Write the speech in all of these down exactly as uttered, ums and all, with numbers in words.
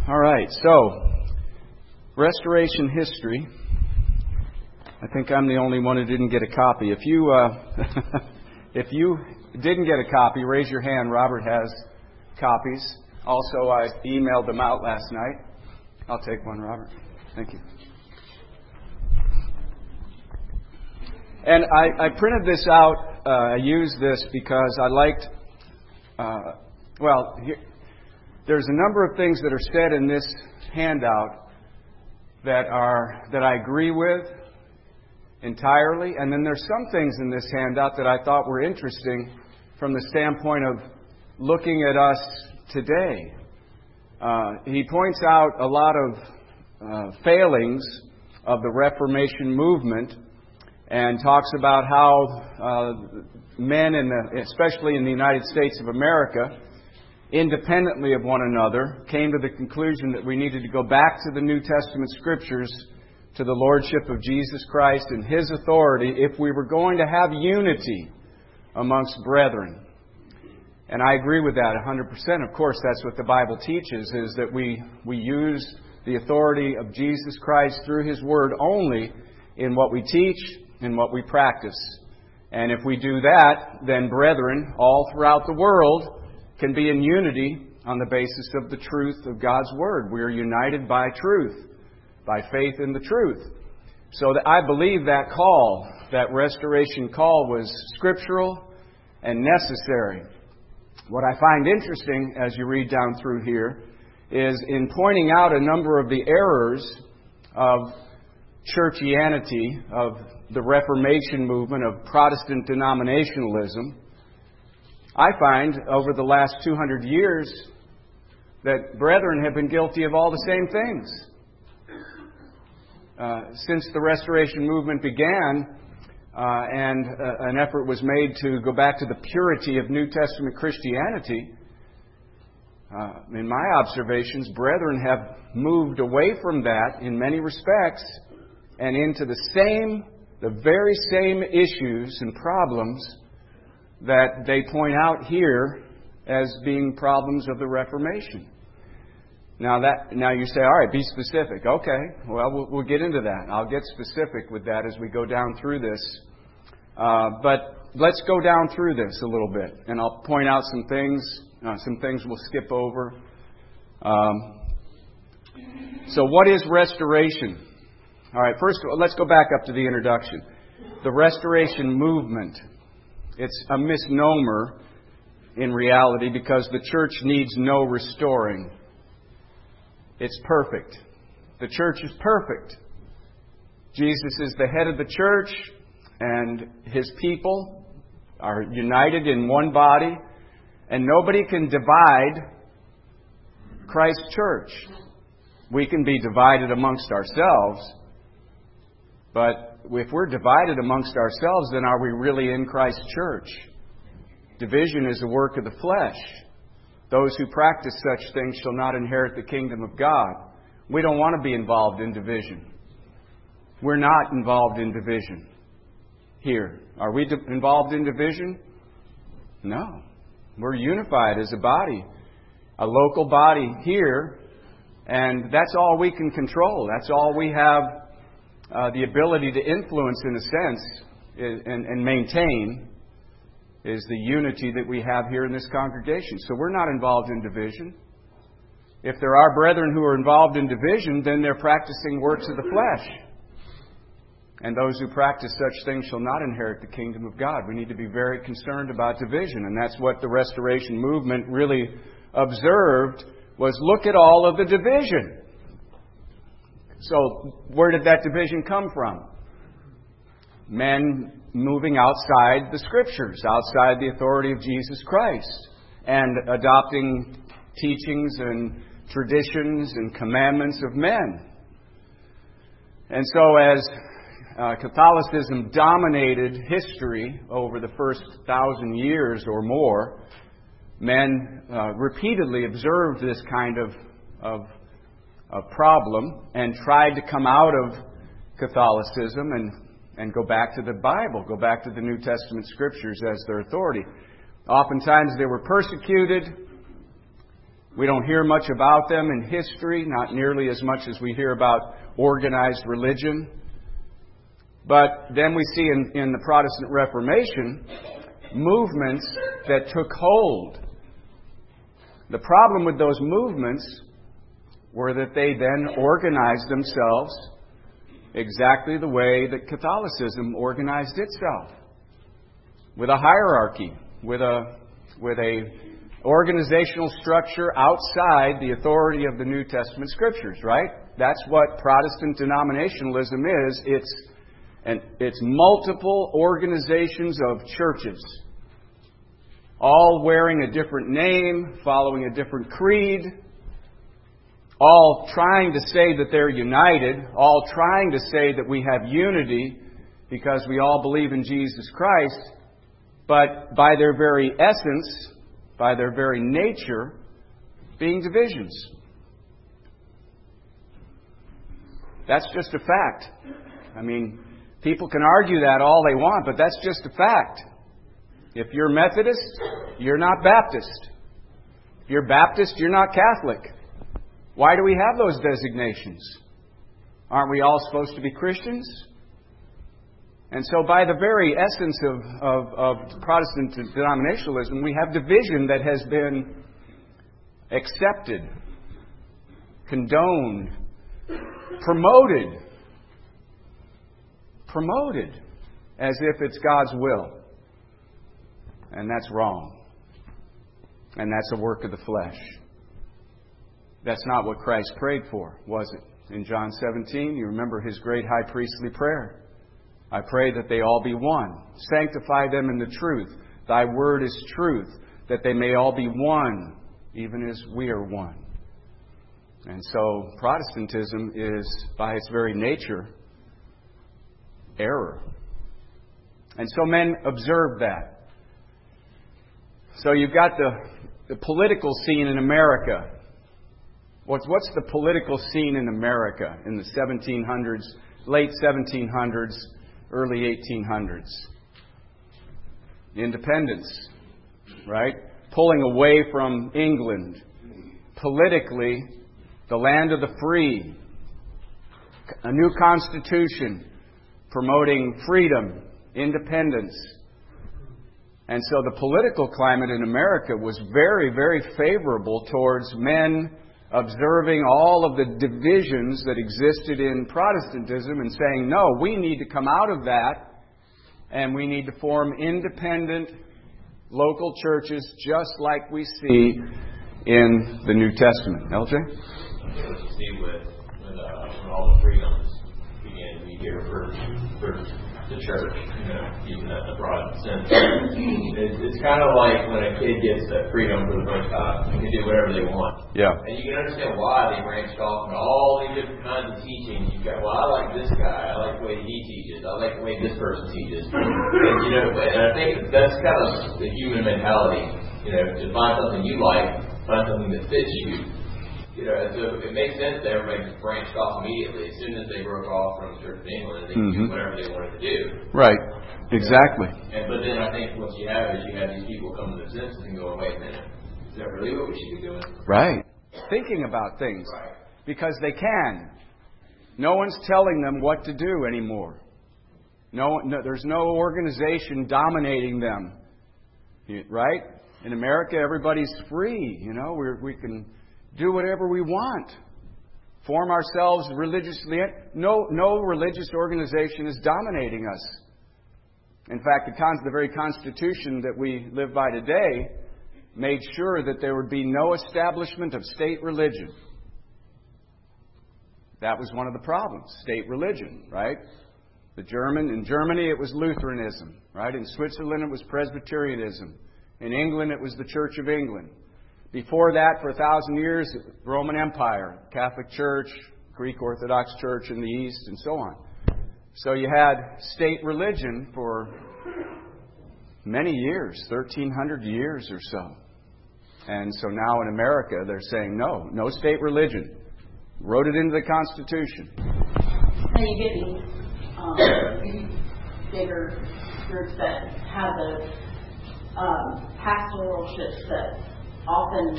All right, so Restoration history. I think I'm the only one who didn't get a copy. If you uh, if you didn't get a copy, raise your hand. Robert has copies. Also, I emailed them out last night. I'll take one, Robert. Thank you. And I, I printed this out. Uh, I used this because I liked, uh, well, here, there's a number of things that are said in this handout that are that I agree with entirely. And then there's some things in this handout that I thought were interesting from the standpoint of looking at us today. Uh, he points out a lot of uh, failings of the Reformation movement and talks about how uh, men, in the, especially in the United States of America, independently of one another, came to the conclusion that we needed to go back to the New Testament Scriptures, to the Lordship of Jesus Christ and His authority, if we were going to have unity amongst brethren. And I agree with that one hundred percent. Of course, that's what the Bible teaches, is that we, we use the authority of Jesus Christ through His Word only in what we teach, in what we practice. And if we do that, then brethren all throughout the world can be in unity on the basis of the truth of God's Word. We are united by truth, by faith in the truth. So that I believe that call, that restoration call, was scriptural and necessary. What I find interesting as you read down through here is in pointing out a number of the errors of churchianity, of the Reformation movement, of Protestant denominationalism. I find over the last two hundred years that brethren have been guilty of all the same things. Uh, since the Restoration movement began uh, and uh, an effort was made to go back to the purity of New Testament Christianity, uh, in my observations, brethren have moved away from that in many respects and into the same, the very same issues and problems that they point out here as being problems of the Reformation. Now that now you say, all right, be specific. Okay, well, we'll, we'll get into that. I'll get specific with that as we go down through this. Uh, but let's go down through this a little bit, and I'll point out some things. Uh, some things we'll skip over. Um, so what is restoration? All right, first of all, let's go back up to the introduction. The Restoration movement. It's a misnomer in reality because the church needs no restoring. It's perfect. The church is perfect. Jesus is the head of the church, and His people are united in one body, and nobody can divide Christ's church. We can be divided amongst ourselves, but if we're divided amongst ourselves, then are we really in Christ's church? Division is a work of the flesh. Those who practice such things shall not inherit the kingdom of God. We don't want to be involved in division. We're not involved in division here. Are we di- involved in division? No. We're unified as a body, a local body here, and that's all we can control. That's all we have uh, the ability to influence, in a sense, and, and maintain, is the unity that we have here in this congregation. So we're not involved in division. If there are brethren who are involved in division, then they're practicing works of the flesh. And those who practice such things shall not inherit the kingdom of God. We need to be very concerned about division. And that's what the Restoration movement really observed, was look at all of the division. So where did that division come from? Men moving outside the Scriptures, outside the authority of Jesus Christ, and adopting teachings and traditions and commandments of men. And so as uh, Catholicism dominated history over the first thousand years or more, men uh, repeatedly observed this kind of, of, of problem and tried to come out of Catholicism and and go back to the Bible, go back to the New Testament Scriptures as their authority. Oftentimes they were persecuted. We don't hear much about them in history, not nearly as much as we hear about organized religion. But then we see in, in the Protestant Reformation movements that took hold. The problem with those movements were that they then organized themselves exactly the way that Catholicism organized itself, with a hierarchy, with a with a organizational structure outside the authority of the New Testament Scriptures, right? That's what Protestant denominationalism is. It's and it's multiple organizations of churches, all wearing a different name, following a different creed, all trying to say that they're united, all trying to say that we have unity because we all believe in Jesus Christ, but by their very essence, by their very nature, being divisions. That's just a fact. I mean, people can argue that all they want, but that's just a fact. If you're Methodist, you're not Baptist. If you're Baptist, you're not Catholic. Why do we have those designations? Aren't we all supposed to be Christians? And so by the very essence of, of, of Protestant denominationalism, we have division that has been accepted, condoned, promoted, promoted as if it's God's will. And that's wrong. And that's a work of the flesh. That's not what Christ prayed for, was it? In John seventeen, you remember His great high priestly prayer. I pray that they all be one. Sanctify them in the truth. Thy word is truth, that they may all be one, even as we are one. And so Protestantism is, by its very nature, error. And so men observe that. So you've got the, the political scene in America. What's, what's the political scene in America in the seventeen hundreds, late seventeen hundreds, early eighteen hundreds? Independence, right? Pulling away from England. Politically, the land of the free. A new constitution promoting freedom, independence. And so the political climate in America was very, very favorable towards men observing all of the divisions that existed in Protestantism and saying, no, we need to come out of that and we need to form independent local churches just like we see in the New Testament. L J? Yeah, what you see with, with uh, when all the freedoms began to be here for, for the church, you know, using that in the broad sense. It's, it's kind of like when a kid gets that freedom for the first time. They can do whatever they want. Yeah. And you can understand why they branched off into all these different kinds of teaching. You've got, well, I like this guy. I like the way he teaches. I like the way this person teaches. And, you know, and I think that's kind of the human mentality. You know, to find something you like, find something that fits you. You know, so it makes sense that everybody just branched off immediately. As soon as they broke off from the Church of England, they could mm-hmm. do whatever they wanted to do. Right. Exactly. And but then I think what you have is you have these people come to their senses and go, wait a minute, is that really what we should be doing? Right. Thinking about things. Right. Because they can. No one's telling them what to do anymore. No, no, there's no organization dominating them. Right? In America, everybody's free. You know, we're, we can do whatever we want. Form ourselves religiously. No, no religious organization is dominating us. In fact, the, con- the very Constitution that we live by today made sure that there would be no establishment of state religion. That was one of the problems, state religion, right? The German in Germany it was Lutheranism, right? In Switzerland it was Presbyterianism. In England it was the Church of England. Before that, for a thousand years, Roman Empire, Catholic Church, Greek Orthodox Church in the East, and so on. So you had state religion for many years, thirteen hundred years or so. And so now in America, they're saying, no, no state religion. Wrote it into the Constitution. And you get these um, bigger groups that have the um, pastoralships that often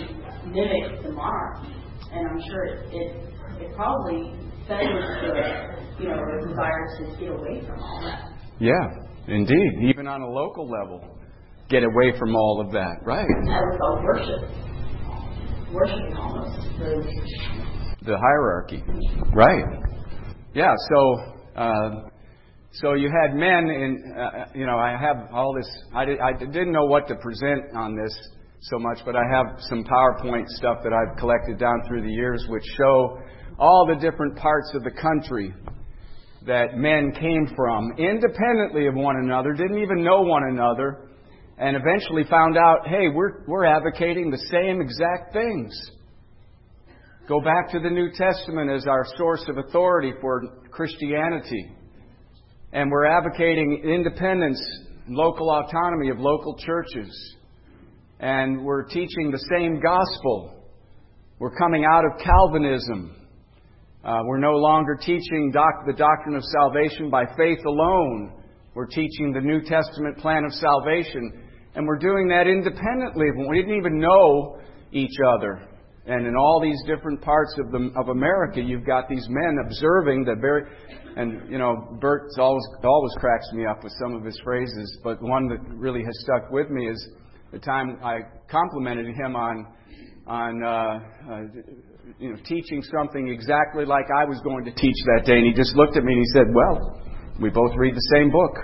mimics the monarchy, and I'm sure it it, it probably favors the, you know, the desire to get away from all that. Yeah, indeed. Even on a local level, get away from all of that, right? That was all worship, worshiping almost the the hierarchy, right? Yeah. So, uh, so you had men in. Uh, you know, I have all this. I, did, I didn't know what to present on this so much, but I have some PowerPoint stuff that I've collected down through the years, which show all the different parts of the country that men came from, independently of one another, didn't even know one another, and eventually found out, hey, we're we're advocating the same exact things. Go back to the New Testament as our source of authority for Christianity. And we're advocating independence, local autonomy of local churches. And we're teaching the same gospel. We're coming out of Calvinism. Uh, we're no longer teaching doc- the doctrine of salvation by faith alone. We're teaching the New Testament plan of salvation. And we're doing that independently. We didn't even know each other. And in all these different parts of the of America, you've got these men observing the very... And, you know, Bert always, always cracks me up with some of his phrases. But one that really has stuck with me is the time I complimented him on, on uh, uh, you know, teaching something exactly like I was going to teach that day. And he just looked at me and he said, well, we both read the same book.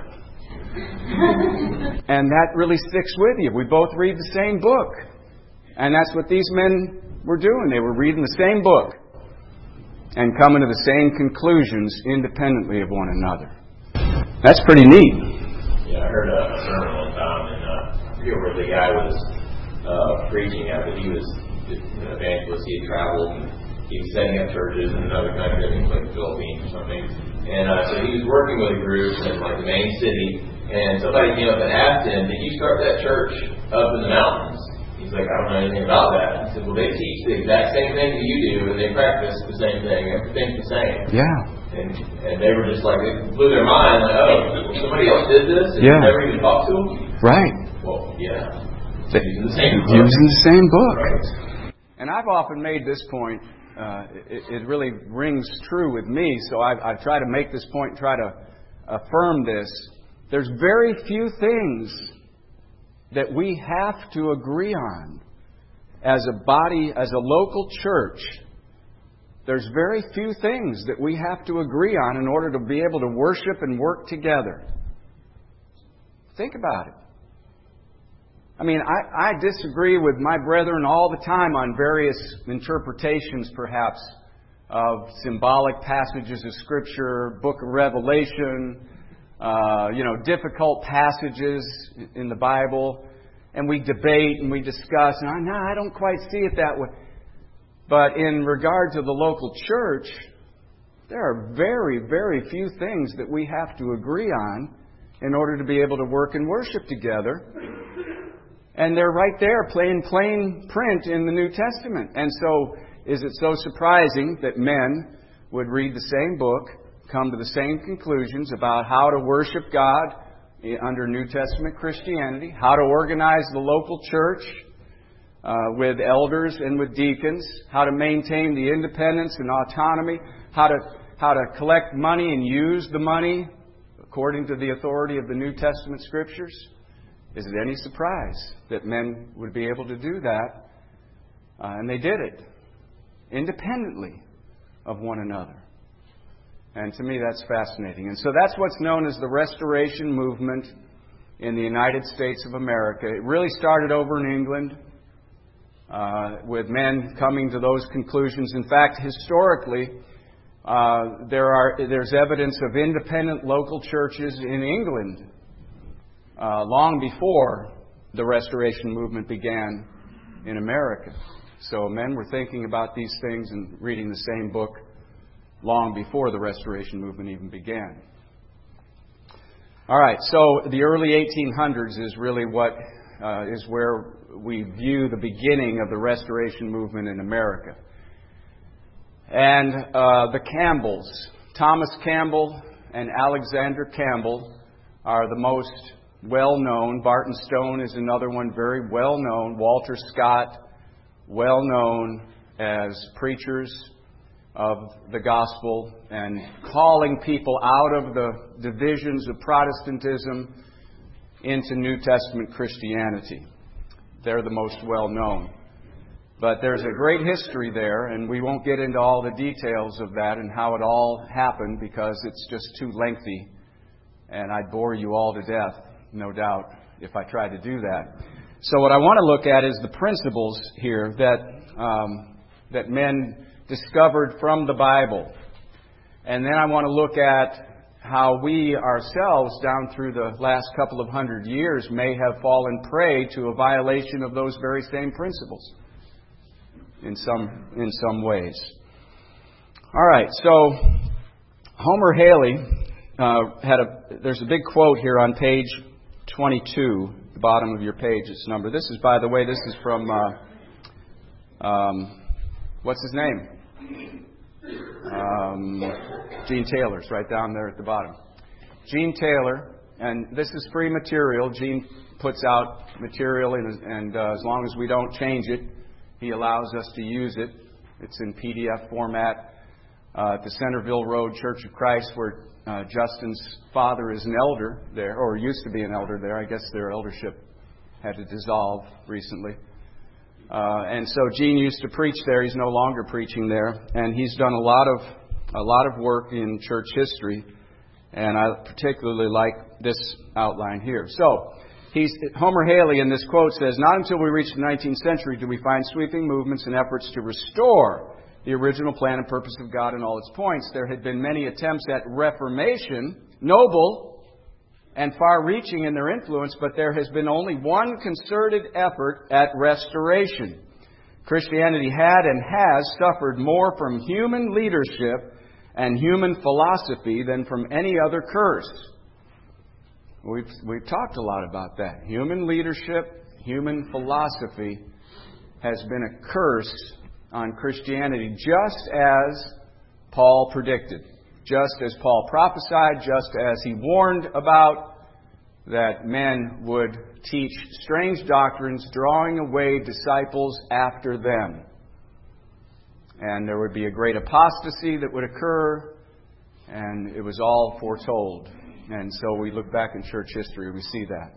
And that really sticks with you. We both read the same book. And that's what these men were doing. They were reading the same book and coming to the same conclusions independently of one another. That's pretty neat. Yeah, I heard a sermon one time, and uh, I forget where the guy was uh, preaching at, but he was an evangelist. He had traveled, and he was setting up churches in another country, I think like the Philippines or something. And uh, so he was working with a group in like the main city, and somebody came up and asked him, "Did you start that church up in the mountains?" He's like, "I don't know anything about that." He said, "Well, they teach the exact same thing that you do, and they practice the same thing. Everything's the same." Yeah. And and they were just like, it blew their mind, like, "Oh, somebody else did this, and yeah. you never even talked to them?" Right. Well, yeah. They, using the same book. Using the same book. Right. And I've often made this point. Uh, it, it really rings true with me, so I've, I've tried to make this point and try to affirm this. There's very few things that we have to agree on as a body, as a local church. There's very few things that we have to agree on in order to be able to worship and work together. Think about it. I mean, I, I disagree with my brethren all the time on various interpretations, perhaps, of symbolic passages of Scripture, Book of Revelation, uh, you know, difficult passages in the Bible. And we debate and we discuss, and I, no, I don't quite see it that way. But in regard to the local church, there are very, very few things that we have to agree on in order to be able to work and worship together. And they're right there, plain, plain print in the New Testament. And so, is it so surprising that men would read the same book, come to the same conclusions about how to worship God under New Testament Christianity, how to organize the local church uh, with elders and with deacons, how to maintain the independence and autonomy, how to how to collect money and use the money according to the authority of the New Testament Scriptures? Is it any surprise that men would be able to do that? Uh, and they did it independently of one another. And to me, that's fascinating. And so that's what's known as the Restoration Movement in the United States of America. It really started over in England uh, with men coming to those conclusions. In fact, historically, uh, there are there's evidence of independent local churches in England uh, long before the Restoration Movement began in America. So men were thinking about these things and reading the same book long before the Restoration Movement even began. All right, so the early eighteen hundreds is really what uh, is where we view the beginning of the Restoration Movement in America. And uh, the Campbells, Thomas Campbell and Alexander Campbell, are the most well-known. Barton Stone is another one, very well-known. Walter Scott well known as preachers of the gospel and calling people out of the divisions of Protestantism into New Testament Christianity. They're the most well known. But there's a great history there, and we won't get into all the details of that and how it all happened because it's just too lengthy, and I'd bore you all to death, no doubt, if I tried to do that. So what I want to look at is the principles here that um, that men discovered from the Bible. And then I want to look at how we ourselves, down through the last couple of hundred years, may have fallen prey to a violation of those very same principles in some in some ways. All right, so Homer Haley uh, had a. There's a big quote here on page twenty-two, the bottom of your page. It's number. This is, by the way, this is from uh, um, what's his name? Um, Gene Taylor's right down there at the bottom. Gene Taylor, and this is free material. Gene puts out material, and, and uh, as long as we don't change it, he allows us to use it. It's in P D F format uh, at the Centerville Road Church of Christ, where uh, Justin's father is an elder there, or used to be an elder there. I guess their eldership had to dissolve recently. Uh, and so Gene used to preach there. He's no longer preaching there, and he's done a lot of a lot of work in church history. And I particularly like this outline here. So he's, Homer Haley in this quote says, "Not until we reach the nineteenth century do we find sweeping movements and efforts to restore the original plan and purpose of God in all its points. There had been many attempts at reformation, noble and far-reaching in their influence, but there has been only one concerted effort at restoration. Christianity had and has suffered more from human leadership and human philosophy than from any other curse." We've, we've talked a lot about that. Human leadership, human philosophy has been a curse on Christianity, just as Paul predicted. Just as Paul prophesied, just as he warned about, that men would teach strange doctrines, drawing away disciples after them. And there would be a great apostasy that would occur, and it was all foretold. And so we look back in church history, we see that.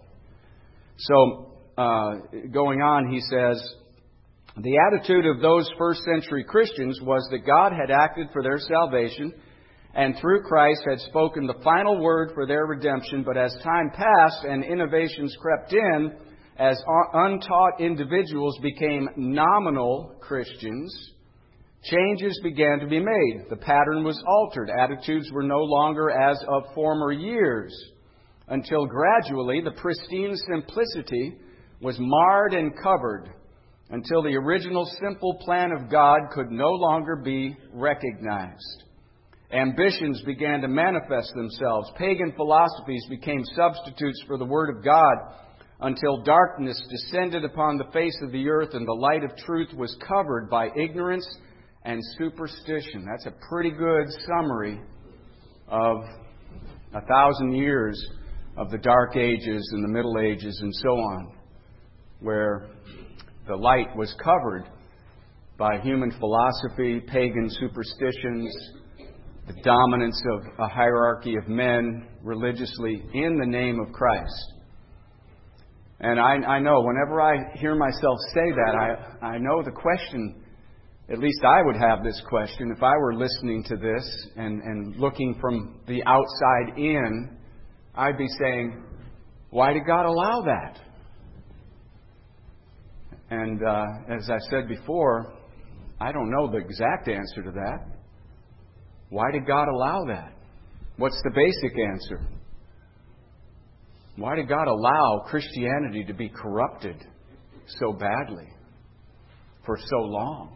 So, uh, going on, he says, "The attitude of those first century Christians was that God had acted for their salvation, and through Christ had spoken the final word for their redemption. But as time passed and innovations crept in, as untaught individuals became nominal Christians, changes began to be made. The pattern was altered. Attitudes were no longer as of former years, until gradually the pristine simplicity was marred and covered, until the original simple plan of God could no longer be recognized. Ambitions began to manifest themselves. Pagan philosophies became substitutes for the Word of God, until darkness descended upon the face of the earth and the light of truth was covered by ignorance and superstition." That's a pretty good summary of a thousand years of the Dark Ages and the Middle Ages and so on, where the light was covered by human philosophy, pagan superstitions, the dominance of a hierarchy of men religiously in the name of Christ. And I, I know whenever I hear myself say that, I, I know the question, at least I would have this question if I were listening to this and, and looking from the outside in, I'd be saying, why did God allow that? And uh, as I said before, I don't know the exact answer to that. Why did God allow that? What's the basic answer? Why did God allow Christianity to be corrupted so badly for so long?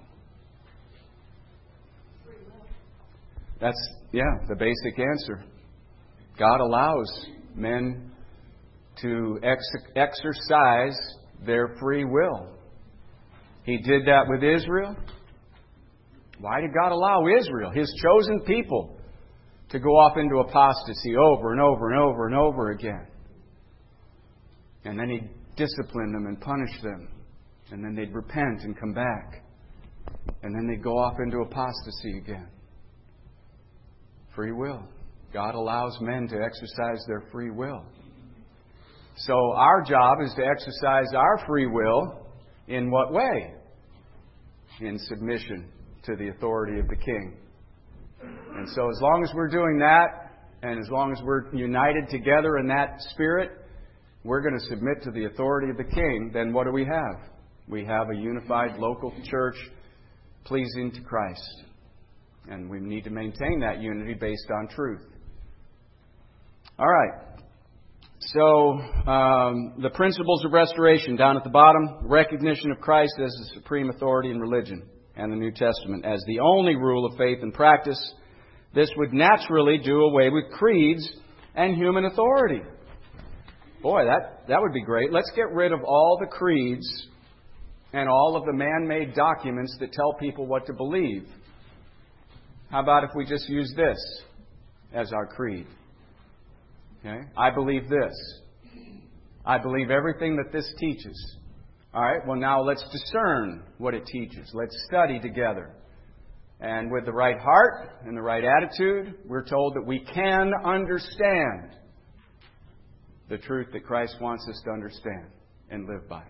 That's, yeah, the basic answer. God allows men to ex- exercise their free will. He did that with Israel. Why did God allow Israel, His chosen people, to go off into apostasy over and over and over and over again? And then He disciplined them and punished them And then they'd repent and come back. And then they'd go off into apostasy again. Free will. God allows men to exercise their free will. So our job is to exercise our free will in what way? In submission to the authority of the King. And so as long as we're doing that, and as long as we're united together in that spirit, we're going to submit to the authority of the King, then what do we have? We have a unified local church pleasing to Christ. And we need to maintain that unity based on truth. All right. So, um, the principles of restoration down at the bottom, recognition of Christ as the supreme authority in religion and the New Testament as the only rule of faith and practice. This would naturally do away with creeds and human authority. Boy, that, that would be great. Let's get rid of all the creeds and all of the man-made documents that tell people what to believe. How about if we just use this as our creed? Okay? I believe this. I believe everything that this teaches. All right, well now let's discern what it teaches. Let's study together. And with the right heart and the right attitude, we're told that we can understand the truth that Christ wants us to understand and live by.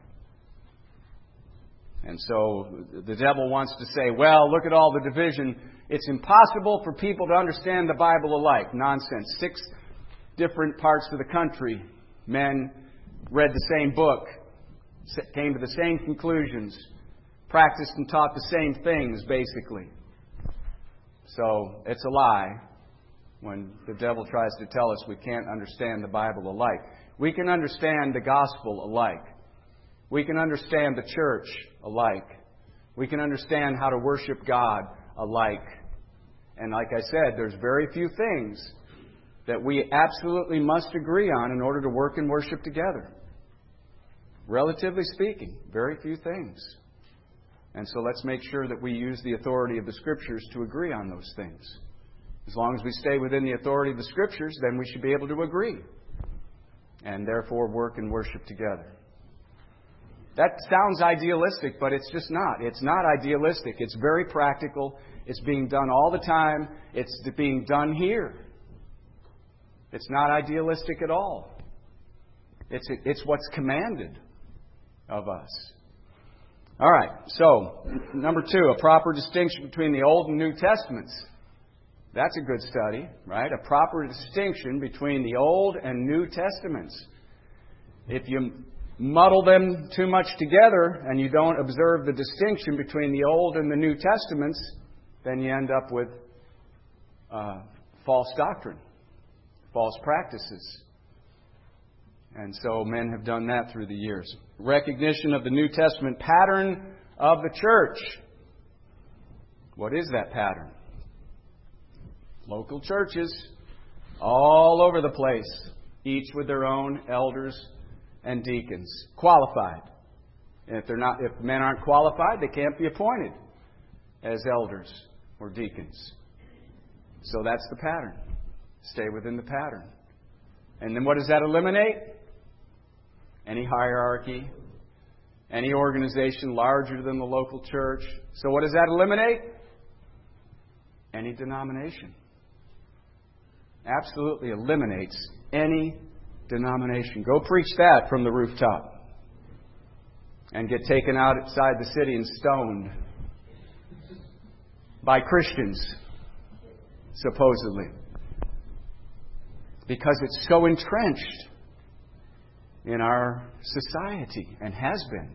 And so the devil wants to say, well, look at all the division. It's impossible for people to understand the Bible alike. Nonsense. Six different parts of the country, men read the same book, came to the same conclusions, practiced and taught the same things, basically. So it's a lie when the devil tries to tell us we can't understand the Bible alike. We can understand the gospel alike. We can understand the church alike. We can understand how to worship God alike. And like I said, there's very few things that we absolutely must agree on in order to work and worship together. Relatively speaking, very few things. And so let's make sure that we use the authority of the Scriptures to agree on those things. As long as we stay within the authority of the Scriptures, then we should be able to agree. And therefore work and worship together. That sounds idealistic, but it's just not. It's not idealistic. It's very practical. It's being done all the time. It's being done here. It's not idealistic at all. It's, it's what's commanded of us. All right, so number two, a proper distinction between the Old and New Testaments. That's a good study, right? A proper distinction between the Old and New Testaments. If you muddle them too much together and you don't observe the distinction between the Old and the New Testaments, then you end up with uh, false doctrine, false practices. And so men have done that through the years. Recognition of the New Testament pattern of the church. What is that pattern? Local churches all over the place, each with their own elders and deacons, qualified. And if they're not, if men aren't qualified, they can't be appointed as elders or deacons. So that's the pattern. Stay within the pattern. And then what does that eliminate? Any hierarchy, any organization larger than the local church. So what does that eliminate? Any denomination. Absolutely eliminates any denomination. Go preach that from the rooftop. And get taken outside the city and stoned by Christians, supposedly. Because it's so entrenched in our society and has been.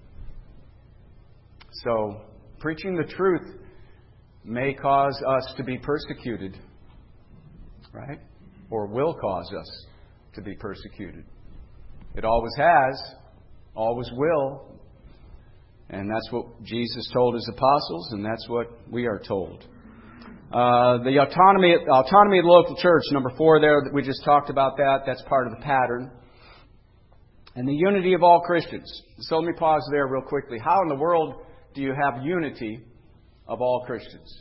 So, preaching the truth may cause us to be persecuted, right? Or will cause us to be persecuted. It always has, always will. And that's what Jesus told His apostles, and that's what we are told. Uh, the autonomy, autonomy of the local church, number four there, we just talked about that. That's part of the pattern. And the unity of all Christians. So let me pause there real quickly. How in the world do you have unity of all Christians?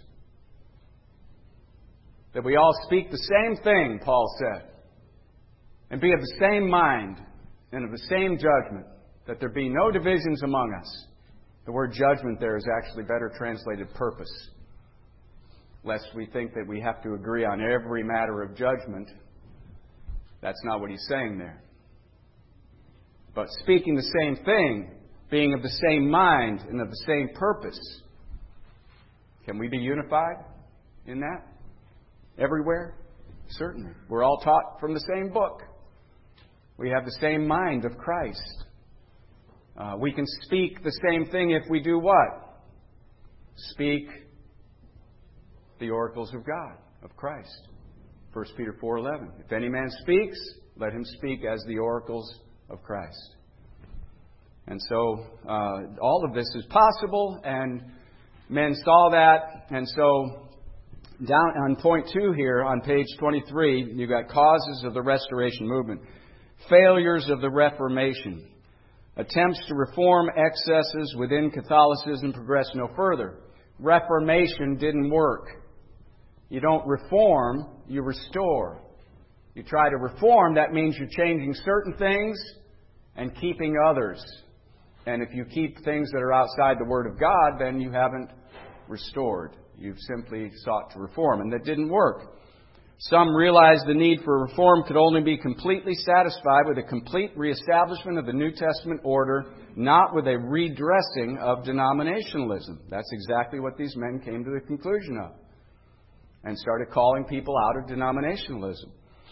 That we all speak the same thing, Paul said. And be of the same mind and of the same judgment. That there be no divisions among us. The word judgment there is actually better translated purpose. Lest we think that we have to agree on every matter of judgment. That's not what he's saying there. But speaking the same thing, being of the same mind and of the same purpose. Can we be unified in that? Everywhere? Certainly. We're all taught from the same book. We have the same mind of Christ. Uh, we can speak the same thing if we do what? Speak the oracles of God, of Christ. First Peter four eleven. If any man speaks, let him speak as the oracles of Christ. And so uh, all of this is possible, and men saw that. And so down on point two here on page twenty-three, you've got causes of the Restoration movement. Failures of the Reformation. Attempts to reform excesses within Catholicism progress no further. Reformation didn't work. You don't reform, you restore. You try to reform, that means you're changing certain things and keeping others. And if you keep things that are outside the Word of God, then you haven't restored. You've simply sought to reform, and that didn't work. Some realized the need for reform could only be completely satisfied with a complete reestablishment of the New Testament order, not with a redressing of denominationalism. That's exactly what these men came to the conclusion of, and started calling people out of denominationalism.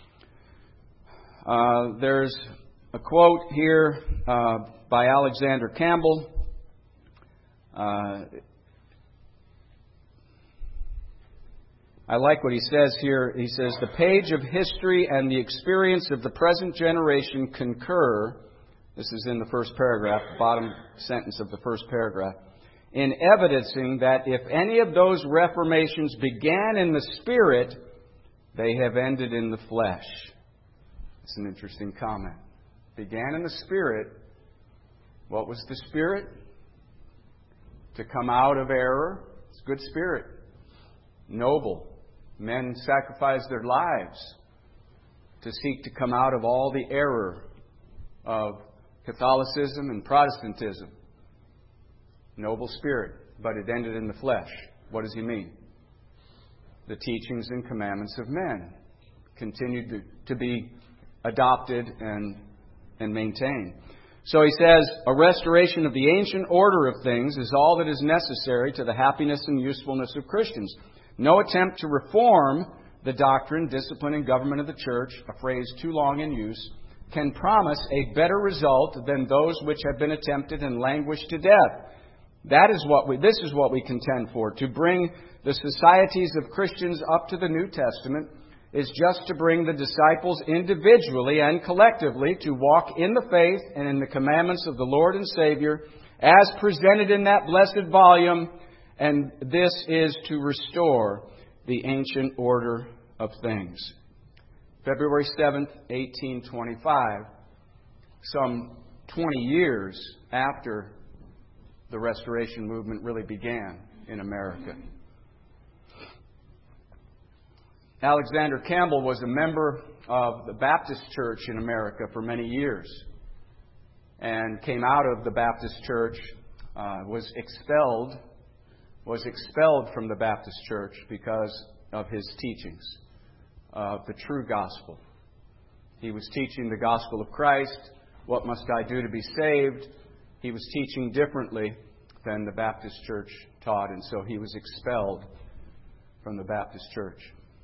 Uh, there's a quote here uh, by Alexander Campbell. Uh, I like what he says here. He says, the page of history and the experience of the present generation concur, this is in the first paragraph, the bottom sentence of the first paragraph, in evidencing that if any of those reformations began in the Spirit, they have ended in the flesh. It's an interesting comment. Began in the Spirit. What was the Spirit? To come out of error. It's a good spirit. Noble. Men sacrificed their lives to seek to come out of all the error of Catholicism and Protestantism. Noble spirit, but it ended in the flesh. What does he mean? The teachings and commandments of men continued to, to be adopted and, and maintained. So he says, a restoration of the ancient order of things is all that is necessary to the happiness and usefulness of Christians. No attempt to reform the doctrine, discipline, and government of the church, a phrase too long in use, can promise a better result than those which have been attempted and languished to death. That is what we, this is what we contend for. To bring the societies of Christians up to the New Testament is just to bring the disciples individually and collectively to walk in the faith and in the commandments of the Lord and Savior as presented in that blessed volume. And this is to restore the ancient order of things. February seventh, eighteen twenty-five, some twenty years after the Restoration movement really began in America. Alexander Campbell was a member of the Baptist Church in America for many years and came out of the Baptist Church, uh, was expelled was expelled from the Baptist Church because of his teachings of the true gospel. He was teaching the gospel of Christ. What must I do to be saved? He was teaching differently than the Baptist Church taught, and so he was expelled from the Baptist Church.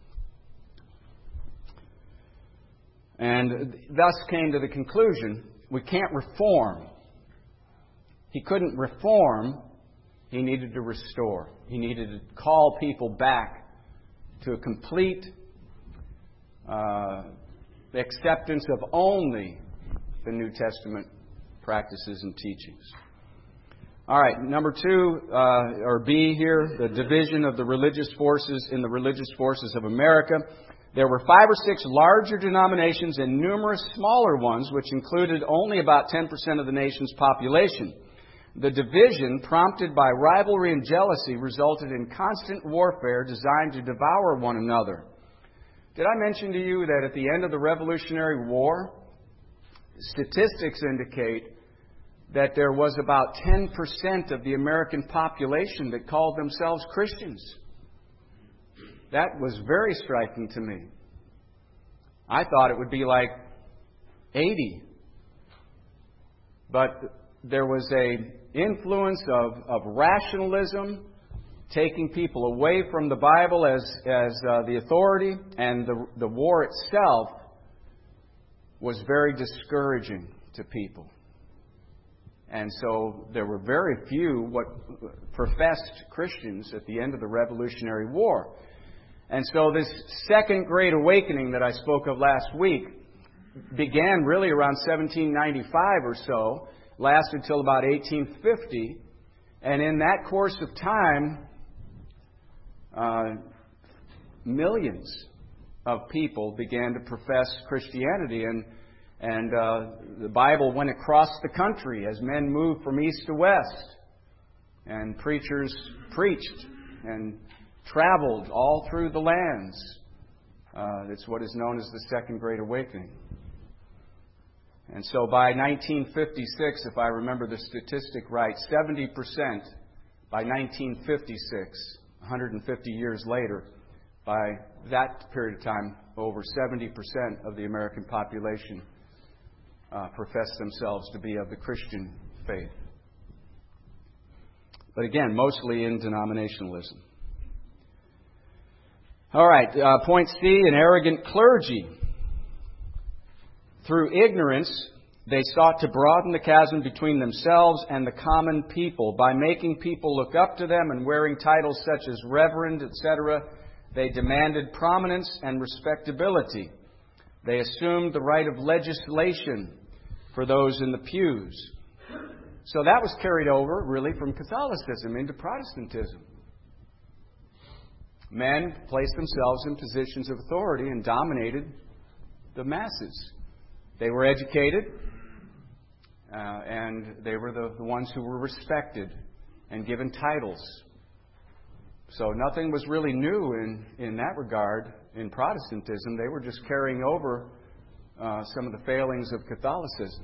And thus came to the conclusion, we can't reform. He couldn't reform. He needed to restore. He needed to call people back to a complete uh, acceptance of only the New Testament practices and teachings. All right, number two, uh, or B here, the division of the religious forces in the religious forces of America. There were five or six larger denominations and numerous smaller ones, which included only about ten percent of the nation's population. The division, prompted by rivalry and jealousy, resulted in constant warfare designed to devour one another. Did I mention to you that at the end of the Revolutionary War, statistics indicate that there was about ten percent of the American population that called themselves Christians. That was very striking to me. I thought it would be like eighty. But there was a influence of, of rationalism, taking people away from the Bible as, as uh, the authority, and the, the war itself was very discouraging to people. And so there were very few what professed Christians at the end of the Revolutionary War. And so this Second Great Awakening that I spoke of last week began really around seventeen ninety-five or so, lasted till about eighteen fifty, and in that course of time, uh, millions of people began to profess Christianity, and and uh, the Bible went across the country as men moved from east to west, and preachers preached and traveled all through the lands. Uh, it's what is known as the Second Great Awakening. And so by nineteen fifty-six, if I remember the statistic right, seventy percent by nineteen fifty-six, one hundred fifty years later, by that period of time, over seventy percent of the American population uh, professed themselves to be of the Christian faith. But again, mostly in denominationalism. All right, uh, point C, an arrogant clergy. Through ignorance, they sought to broaden the chasm between themselves and the common people. By making people look up to them and wearing titles such as reverend, et cetera, they demanded prominence and respectability. They assumed the right of legislation for those in the pews. So that was carried over, really, from Catholicism into Protestantism. Men placed themselves in positions of authority and dominated the masses. They were educated, uh, and they were the, the ones who were respected and given titles. So nothing was really new in, in that regard in Protestantism. They were just carrying over uh, some of the failings of Catholicism.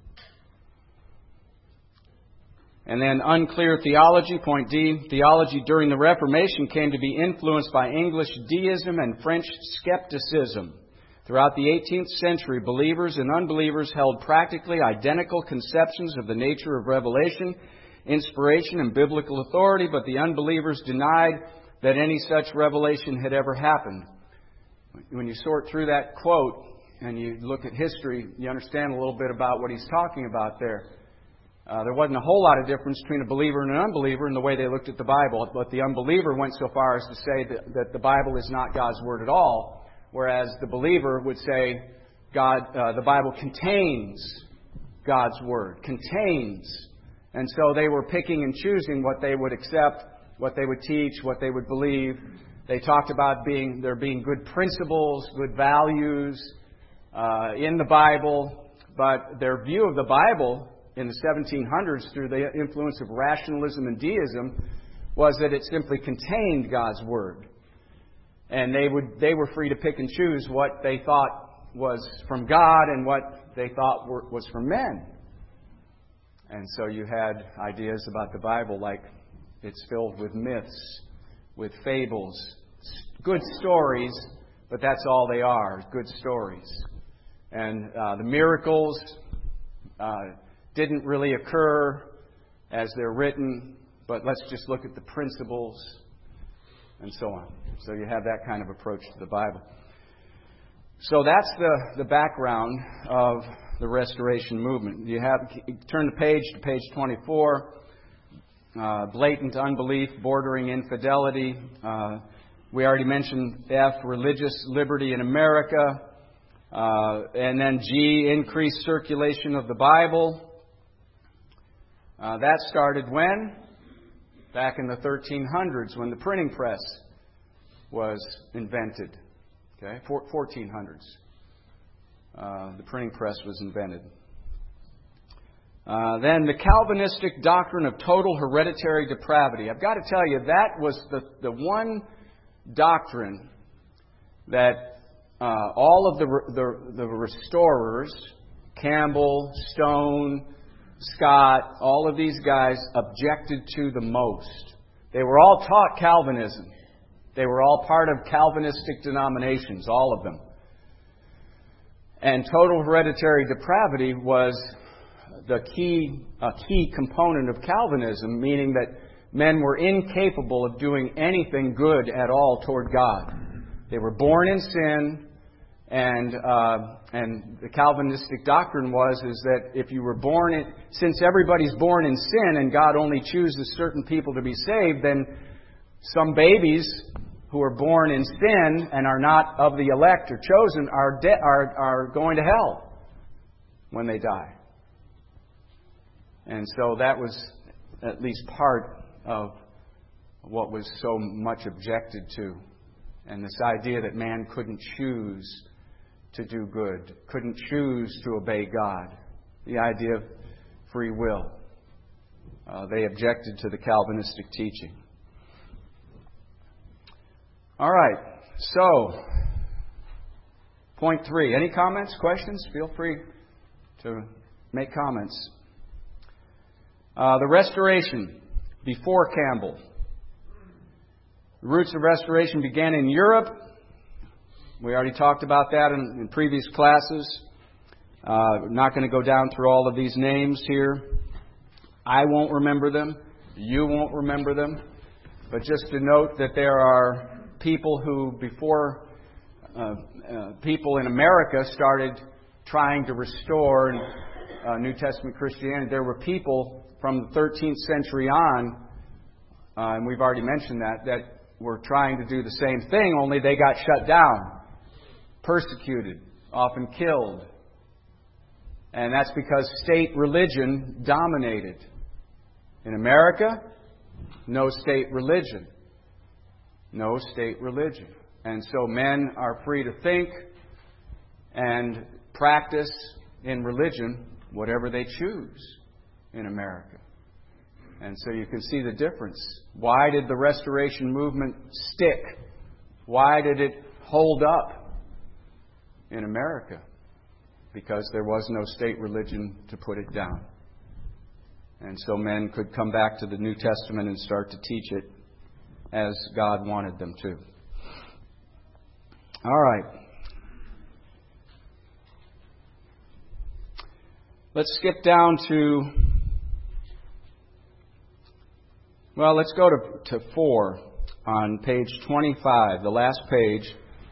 And then unclear theology, point D. Theology during the Reformation came to be influenced by English deism and French skepticism. Throughout the eighteenth century, believers and unbelievers held practically identical conceptions of the nature of revelation, inspiration, and biblical authority, but the unbelievers denied that any such revelation had ever happened. When you sort through that quote and you look at history, you understand a little bit about what he's talking about there. Uh, there wasn't a whole lot of difference between a believer and an unbeliever in the way they looked at the Bible, but the unbeliever went so far as to say that, that the Bible is not God's Word at all. Whereas the believer would say, God, uh, the Bible contains God's Word, contains. And so they were picking and choosing what they would accept, what they would teach, what they would believe. They talked about being there being good principles, good values uh, in the Bible, but their view of the Bible in the seventeen hundreds, through the influence of rationalism and deism, was that it simply contained God's Word. And they would they were free to pick and choose what they thought was from God and what they thought were, was from men. And so you had ideas about the Bible like it's filled with myths, with fables, good stories, but that's all they are, good stories. And uh, the miracles uh, didn't really occur as they're written, but let's just look at the principles and so on. So you have that kind of approach to the Bible. So that's the, the background of the Restoration movement. You have turn the page to page twenty-four. Uh, blatant unbelief, bordering infidelity. Uh, we already mentioned F, religious liberty in America. Uh, and then G, increased circulation of the Bible. Uh, that started when? Back in the thirteen hundreds, when the printing press was invented. Okay, fourteen hundreds. Uh, the printing press was invented. Uh, then the Calvinistic doctrine of total hereditary depravity. I've got to tell you, that was the, the one doctrine that uh, all of the, the, the restorers, Campbell, Stone, Scott, all of these guys objected to the most. They were all taught Calvinism. They were all part of Calvinistic denominations, all of them. And total hereditary depravity was the key, a key component of Calvinism, meaning that men were incapable of doing anything good at all toward God. They were born in sin, and uh, and the Calvinistic doctrine was is that if you were born in, since everybody's born in sin and God only chooses certain people to be saved, then some babies who are born in sin and are not of the elect or chosen are de- are are going to hell when they die. And so that was at least part of what was so much objected to. And this idea that man couldn't choose to do good, couldn't choose to obey God. The idea of free will. Uh, they objected to the Calvinistic teaching. All right. So, point three. Any comments, questions? Feel free to make comments. Uh, the Restoration before Campbell. The roots of Restoration began in Europe. We already talked about that in, in previous classes. Uh, I'm not going to go down through all of these names here. I won't remember them. You won't remember them. But just to note that there are people who, before uh, uh, people in America started trying to restore uh, New Testament Christianity, there were people from the thirteenth century on, uh, and we've already mentioned that, that were trying to do the same thing, only they got shut down, persecuted, often killed. And that's because state religion dominated. In America, no state religion. No state religion. And so men are free to think and practice in religion whatever they choose in America. And so you can see the difference. Why did the Restoration movement stick? Why did it hold up in America? Because there was no state religion to put it down. And so men could come back to the New Testament and start to teach it as God wanted them to. All right. Let's skip down to, well, let's go to, to four on page twenty-five, the last page.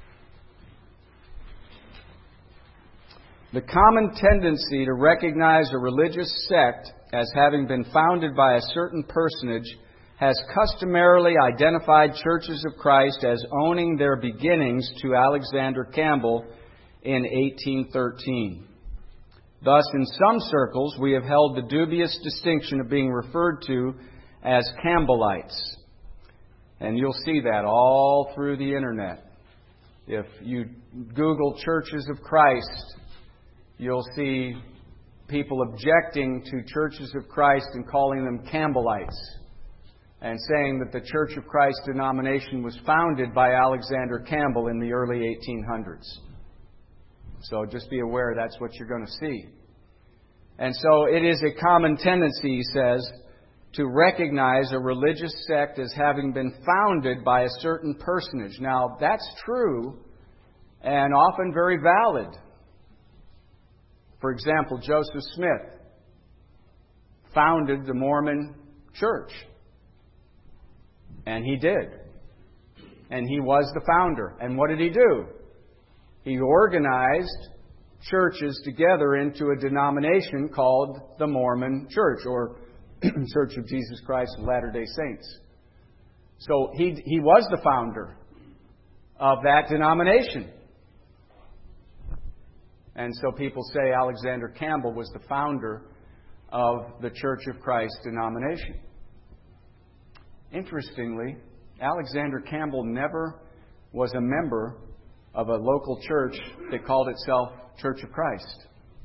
The common tendency to recognize a religious sect as having been founded by a certain personage has customarily identified Churches of Christ as owing their beginnings to Alexander Campbell in eighteen thirteen. Thus, in some circles, we have held the dubious distinction of being referred to as Campbellites. And you'll see that all through the Internet. If you Google Churches of Christ, you'll see people objecting to Churches of Christ and calling them Campbellites, and saying that the Church of Christ denomination was founded by Alexander Campbell in the early eighteen hundreds. So just be aware that's what you're going to see. And so it is a common tendency, he says, to recognize a religious sect as having been founded by a certain personage. Now, that's true and often very valid. For example, Joseph Smith founded the Mormon Church. And he did. And he was the founder. And what did he do? He organized churches together into a denomination called the Mormon Church, or Church of Jesus Christ of Latter-day Saints. So he, he was the founder of that denomination. And so people say Alexander Campbell was the founder of the Church of Christ denomination. Interestingly, Alexander Campbell never was a member of a local church that called itself Church of Christ.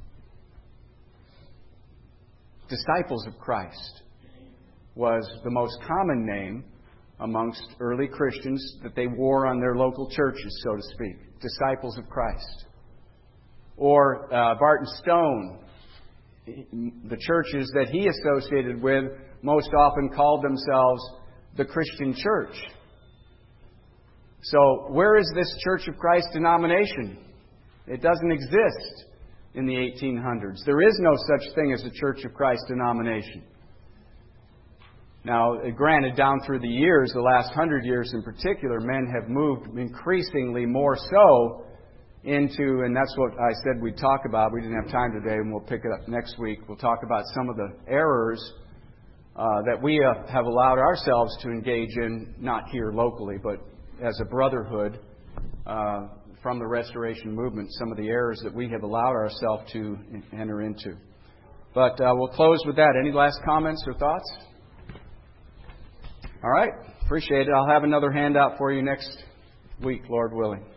Disciples of Christ was the most common name amongst early Christians that they wore on their local churches, so to speak. Disciples of Christ. Or uh, Barton Stone the churches that he associated with most often called themselves the Christian church. So where is this Church of Christ denomination? It doesn't exist in the eighteen hundreds. There is no such thing as a Church of Christ denomination. Now, granted, down through the years, the last hundred years in particular, men have moved increasingly more so into, and that's what I said we'd talk about. We didn't have time today, and we'll pick it up next week. We'll talk about some of the errors uh, that we uh, have allowed ourselves to engage in, not here locally, but as a brotherhood uh, from the Restoration Movement, some of the errors that we have allowed ourselves to enter into. But uh, we'll close with that. Any last comments or thoughts? All right. Appreciate it. I'll have another handout for you next week, Lord willing.